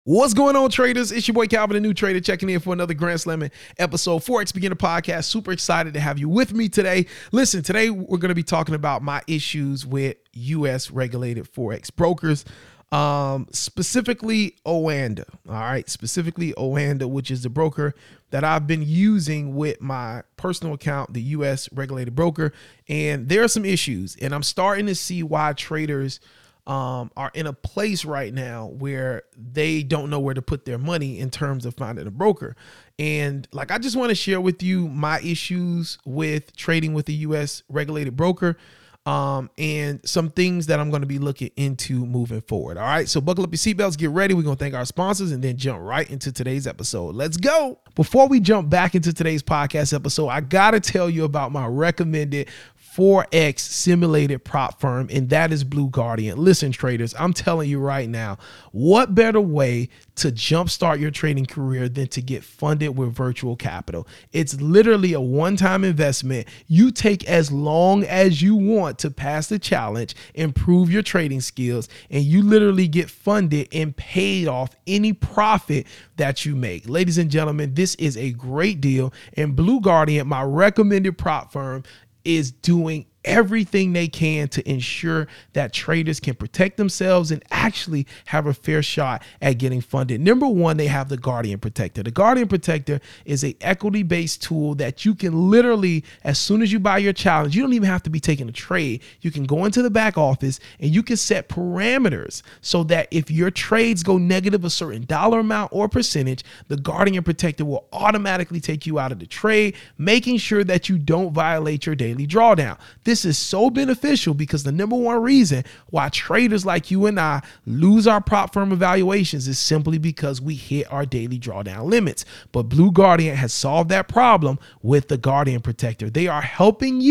What's going on, traders? It's your boy Calvin, the new trader, checking in for another Grand Slamming episode, Forex Beginner Podcast. Super excited to have you with me today. Listen, today we're going to be talking about my issues with U.S. regulated Forex brokers, specifically Oanda. All right, specifically Oanda, which is the broker that I've been using with my personal account, the U.S. regulated broker. And there are some issues, and I'm starting to see why traders are in a place right now where they don't know where to put their money in terms of finding a broker. And I just want to share with you my issues with trading with a U.S. regulated broker, and some things that I'm going to be looking into moving forward. All right, so buckle up your seatbelts, get ready. We're going to thank our sponsors and then jump right into today's episode. Let's go. Before we jump back into today's podcast episode, I got to tell you about my recommended Forex simulated prop firm, and that is Blue Guardian. Listen, traders, I'm telling you right now, what better way to jumpstart your trading career than to get funded with virtual capital? It's literally a one-time investment. You take as long as you want to pass the challenge, improve your trading skills, and you literally get funded and paid off any profit that you make. Ladies and gentlemen, this is a great deal, and Blue Guardian, my recommended prop firm, is doing everything they can to ensure that traders can protect themselves and actually have a fair shot at getting funded. Number one, they have the Guardian Protector. The Guardian Protector is an equity-based tool that you can literally, as soon as you buy your challenge, you don't even have to be taking a trade. You can go into the back office and you can set parameters so that if your trades go negative a certain dollar amount or percentage, the Guardian Protector will automatically take you out of the trade, making sure that you don't violate your daily drawdown. This is so beneficial because the number one reason why traders like you and I lose our prop firm evaluations is simply because we hit our daily drawdown limits. But Blue Guardian has solved that problem with the Guardian Protector. They are helping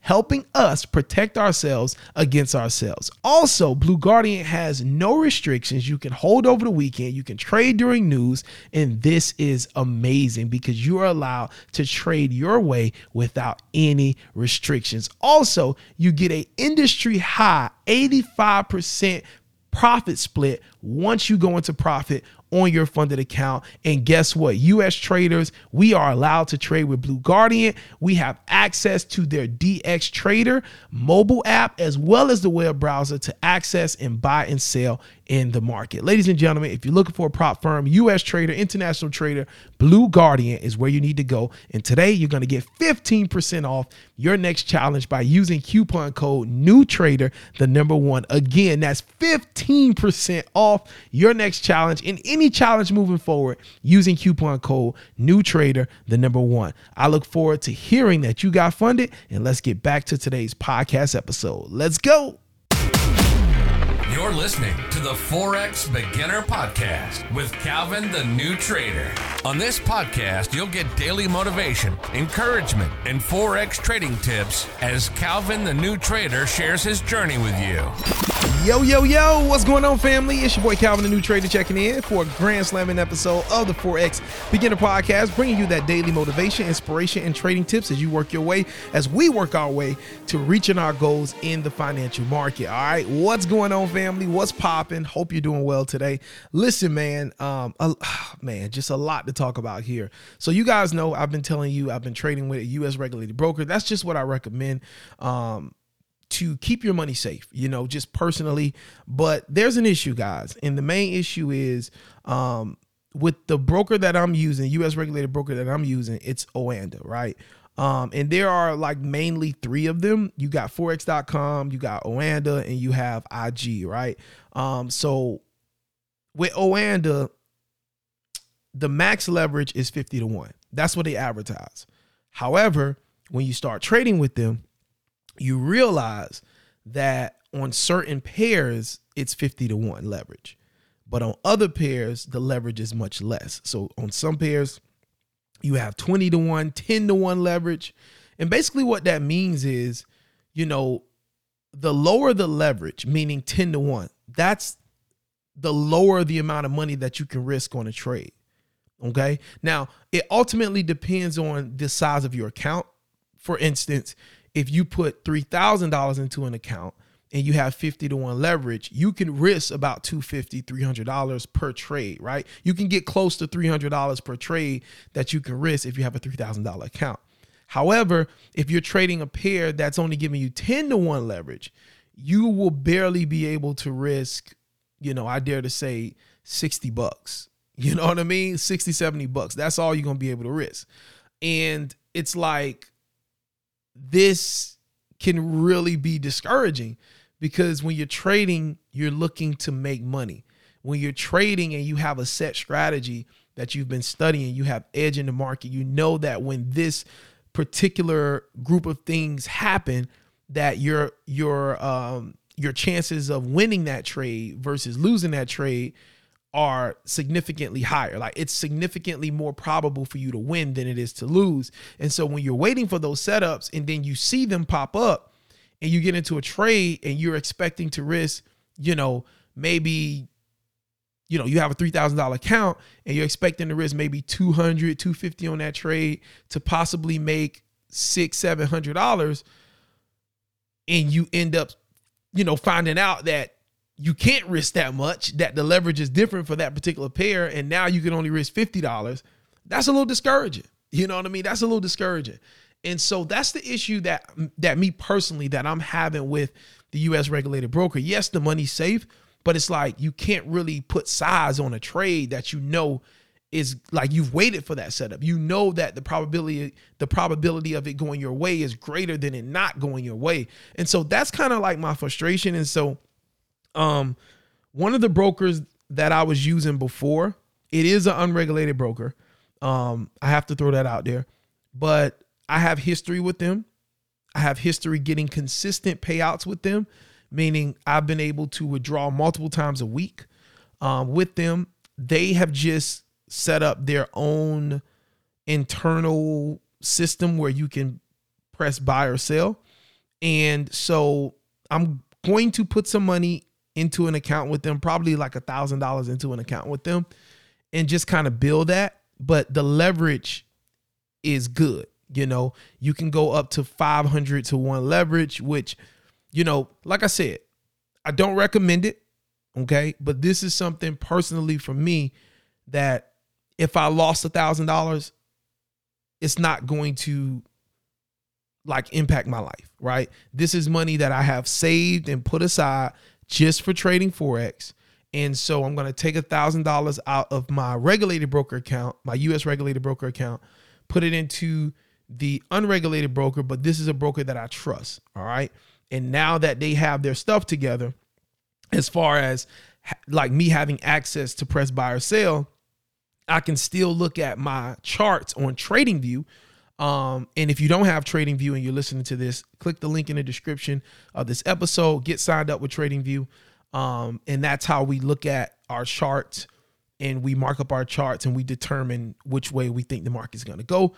us protect ourselves against ourselves. Also, Blue Guardian has no restrictions. You can hold over the weekend. You can trade during news. And this is amazing because you are allowed to trade your way without any restrictions. Also, you get an industry high 85% profit split once you go into profit on your funded account. And guess what? US traders, we are allowed to trade with Blue Guardian. We have access to their DX Trader mobile app as well as the web browser to access and buy and sell in the market. Ladies and gentlemen, if you're looking for a prop firm, US trader, international trader, Blue Guardian is where you need to go. And today you're going to get 15% off your next challenge by using coupon code NEWTRADER, the number one. Again, that's 15% off your next challenge in any challenge moving forward using coupon code NEWTRADER, the number one. I look forward to hearing that you got funded, and let's get back to today's podcast episode. Let's go. You're listening to the Forex Beginner Podcast with Calvin, the new trader. On this podcast, you'll get daily motivation, encouragement, and Forex trading tips as Calvin, the new trader, shares his journey with you. Yo, what's going on, family? It's your boy Calvin, the new trader, checking in for a Grand Slamming episode of the Forex Beginner Podcast, bringing you that daily motivation, inspiration, and trading tips as you work your way, as we work our way to reaching our goals in the financial market. All right, what's going on, family? What's popping? Hope you're doing well today. Listen, man, just a lot to talk about here. So you guys know I've been telling you I've been trading with a U.S. regulated broker. That's just what I recommend to keep your money safe, just personally. But there's an issue, guys. And the main issue is with the broker that I'm using, U.S. regulated broker that I'm using, it's Oanda, right? And there are mainly three of them. You got Forex.com, you got Oanda, and you have IG, right? So with Oanda, the max leverage is 50-1. That's what they advertise. However, when you start trading with them, you realize that on certain pairs, it's 50-1 leverage. But on other pairs, the leverage is much less. So on some pairs, you have 20-1, 10-1 leverage. And basically what that means is, the lower the leverage, meaning 10-1, that's the lower the amount of money that you can risk on a trade. Okay. Now, it ultimately depends on the size of your account. For instance, if you put $3,000 into an account and you have 50 to 1 leverage, you can risk about $250, $300 per trade, right? You can get close to $300 per trade that you can risk if you have a $3,000 account. However, if you're trading a pair that's only giving you 10 to 1 leverage, you will barely be able to risk, I dare to say $60. You know what I mean? $60, $70. That's all you're going to be able to risk. And it's like, this can really be discouraging because when you're trading, you're looking to make money. When you're trading and you have a set strategy that you've been studying, you have edge in the market, you know that when this particular group of things happen, that your chances of winning that trade versus losing that trade are significantly higher. Like, it's significantly more probable for you to win than it is to lose. And so when you're waiting for those setups and then you see them pop up and you get into a trade and you're expecting to risk, maybe, you have a $3,000 account and you're expecting to risk maybe $200, $250 on that trade to possibly make $600, $700. And you end up, finding out that you can't risk that much, that the leverage is different for that particular pair, and now you can only risk $50. That's a little discouraging. You know what I mean? That's a little discouraging. And so that's the issue that me personally, that I'm having with the U.S. regulated broker. Yes, the money's safe, but it's like you can't really put size on a trade that is like, you've waited for that setup. You know that the probability of it going your way is greater than it not going your way. And so that's kind of like my frustration. And so one of the brokers that I was using before, it is an unregulated broker. I have to throw that out there, but I have history with them. I have history getting consistent payouts with them, meaning I've been able to withdraw multiple times a week with them. They have just set up their own internal system where you can press buy or sell. And so I'm going to put some money into an account with them, probably like $1,000 into an account with them, and just kind of build that. But the leverage is good. You can go up to 500 to 1 leverage, which, like I said, I don't recommend it. Okay. But this is something personally for me that if I lost $1,000, it's not going to impact my life, right? This is money that I have saved and put aside just for trading Forex. And so I'm going to take $1,000 out of my regulated broker account, my U.S. regulated broker account, put it into the unregulated broker, but this is a broker that I trust. All right. And now that they have their stuff together, as far as me having access to press buy or sell, I can still look at my charts on TradingView. And if you don't have TradingView and you're listening to this, click the link in the description of this episode, get signed up with TradingView. And that's how we look at our charts, and we mark up our charts and we determine which way we think the market is going to go.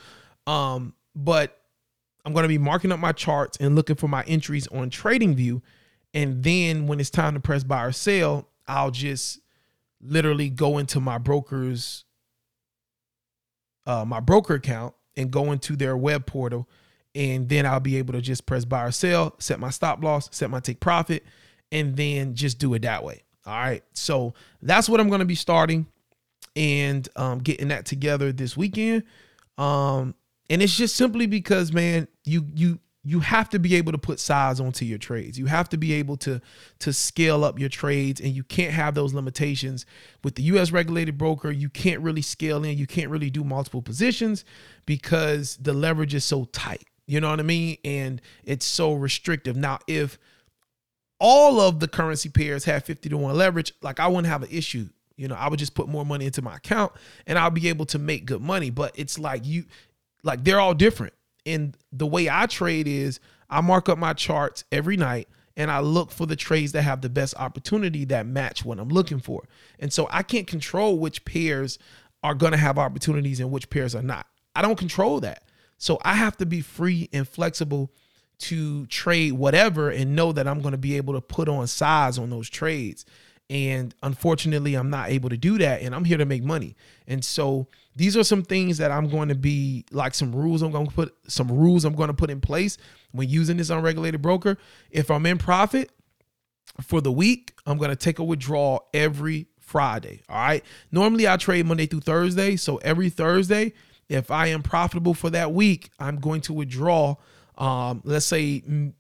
But I'm going to be marking up my charts and looking for my entries on TradingView. And then when it's time to press buy or sell, I'll just literally go into my broker account and go into their web portal. And then I'll be able to just press buy or sell, set my stop loss, set my take profit, and then just do it that way. All right. So that's what I'm going to be starting and getting that together this weekend. And it's just simply because, man, you have to be able to put size onto your trades. You have to be able to scale up your trades, and you can't have those limitations with the U.S. regulated broker. You can't really scale in. You can't really do multiple positions because the leverage is so tight. You know what I mean? And it's so restrictive. Now, if all of the currency pairs had 50 to 1 leverage, I wouldn't have an issue. I would just put more money into my account and I'll be able to make good money. But it's they're all different. And the way I trade is I mark up my charts every night and I look for the trades that have the best opportunity that match what I'm looking for. And so I can't control which pairs are going to have opportunities and which pairs are not. I don't control that. So I have to be free and flexible to trade whatever and know that I'm going to be able to put on size on those trades. And unfortunately, I'm not able to do that, and I'm here to make money. And so these are some things that I'm going to be some rules I'm going to put in place when using this unregulated broker. If I'm in profit, for the week, I'm going to take a withdrawal every Friday. All right. Normally I trade Monday through Thursday. So every Thursday, if I am profitable for that week, I'm going to withdraw, let's say,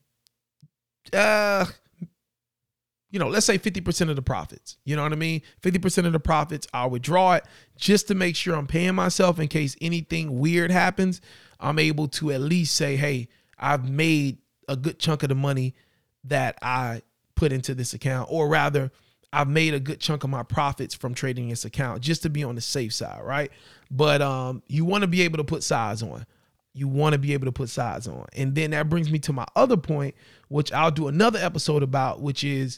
let's say 50% of the profits. You know what I mean? 50% of the profits, I'll withdraw it just to make sure I'm paying myself in case anything weird happens. I'm able to at least say, hey, I've made a good chunk of the money that I put into this account, or rather, I've made a good chunk of my profits from trading this account just to be on the safe side, right? But you want to be able to put sides on. And then that brings me to my other point, which I'll do another episode about, which is,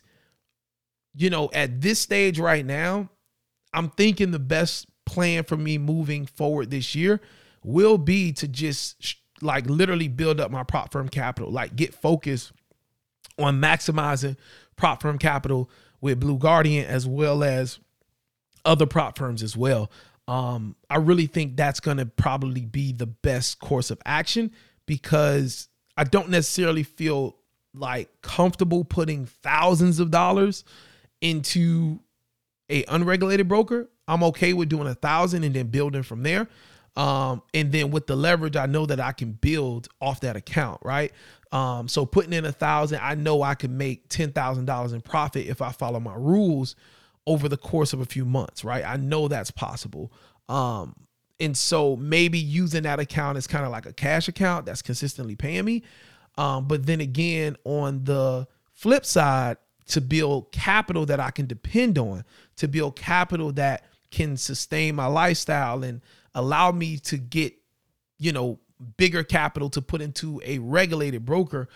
at this stage right now, I'm thinking the best plan for me moving forward this year will be to just literally build up my prop firm capital, get focused on maximizing prop firm capital with Blue Guardian as well as other prop firms as well. I really think that's going to probably be the best course of action, because I don't necessarily feel comfortable putting thousands of dollars into a unregulated broker. I'm okay with doing 1,000 and then building from there. And then with the leverage, I know that I can build off that account, right? So putting in 1,000, I know I can make $10,000 in profit if I follow my rules over the course of a few months, right? I know that's possible. And so maybe using that account is kind of like a cash account that's consistently paying me. But then again, on the flip side, to build capital that I can depend on, to build capital that can sustain my lifestyle and allow me to get, bigger capital to put into a regulated broker.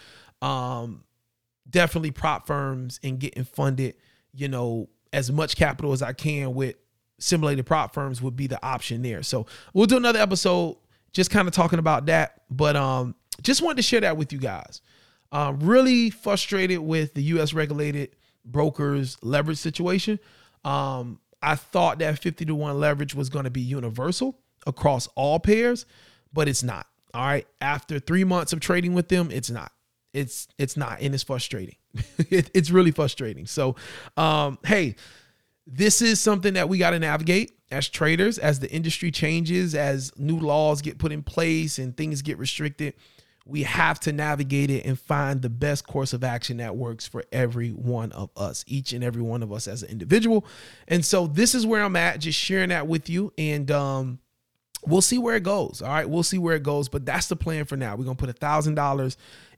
Definitely prop firms and getting funded, as much capital as I can with simulated prop firms would be the option there. So we'll do another episode just kind of talking about that. But just wanted to share that with you guys. Really frustrated with the U.S. regulated brokers leverage situation. I thought that 50-to-1 leverage was going to be universal across all pairs, but it's not. All right. After 3 months of trading with them, it's not. It's not, and it's frustrating. It's really frustrating. So, hey, this is something that we got to navigate as traders, as the industry changes, as new laws get put in place and things get restricted. We have to navigate it and find the best course of action that works for every one of us, each and every one of us as an individual. And so this is where I'm at, just sharing that with you. And we'll see where it goes. All right. We'll see where it goes. But that's the plan for now. We're going to put $1,000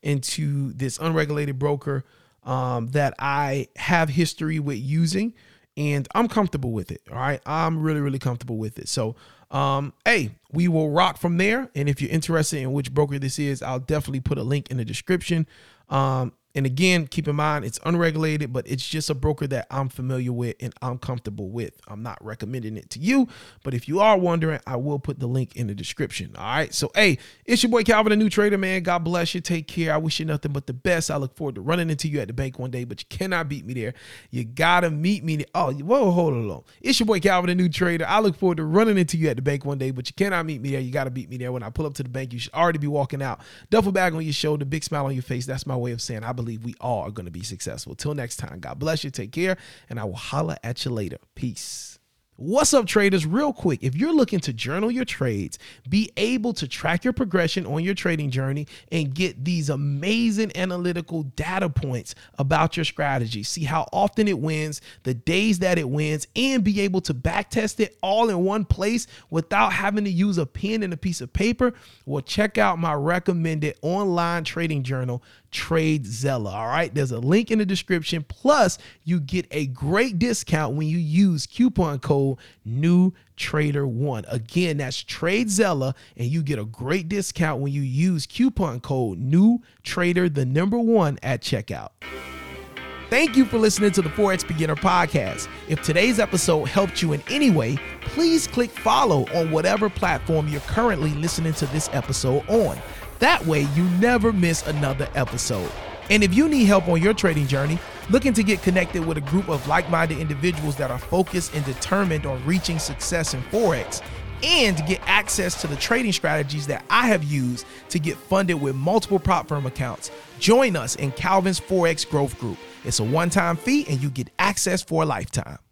into this unregulated broker that I have history with using, and I'm comfortable with it. All right. I'm really, really comfortable with it. So, hey, we will rock from there. And if you're interested in which broker this is, I'll definitely put a link in the description. And again, keep in mind, it's unregulated, but it's just a broker that I'm familiar with and I'm comfortable with. I'm not recommending it to you, but if you are wondering, I will put the link in the description. All right. So, hey, it's your boy Calvin, the new trader, man. God bless you. Take care. I wish you nothing but the best. I look forward to running into you at the bank one day, but you cannot beat me there. You got to meet me there. Oh, whoa, hold on. It's your boy Calvin, the new trader. I look forward to running into you at the bank one day, but you cannot meet me there. You got to beat me there. When I pull up to the bank, you should already be walking out. Duffel bag on your shoulder, big smile on your face. That's my way of saying I believe we all are going to be successful. Till next time, God bless you. Take care, and I will holla at you later. Peace. What's up, traders? Real quick, if you're looking to journal your trades, be able to track your progression on your trading journey, and get these amazing analytical data points about your strategy, see how often it wins, the days that it wins, and be able to back test it all in one place without having to use a pen and a piece of paper, well, check out my recommended online trading journal, TradeZella. All right. There's a link in the description. Plus, you get a great discount when you use coupon code NEWTRADER1. Again, that's TradeZella, and you get a great discount when you use coupon code NEWTRADER1 at checkout. Thank you for listening to the Forex Beginner Podcast. If today's episode helped you in any way, please click follow on whatever platform you're currently listening to this episode on. That way, you never miss another episode. And if you need help on your trading journey, looking to get connected with a group of like-minded individuals that are focused and determined on reaching success in Forex, and to get access to the trading strategies that I have used to get funded with multiple prop firm accounts, join us in Calvin's Forex Growth Group. It's a one-time fee and you get access for a lifetime.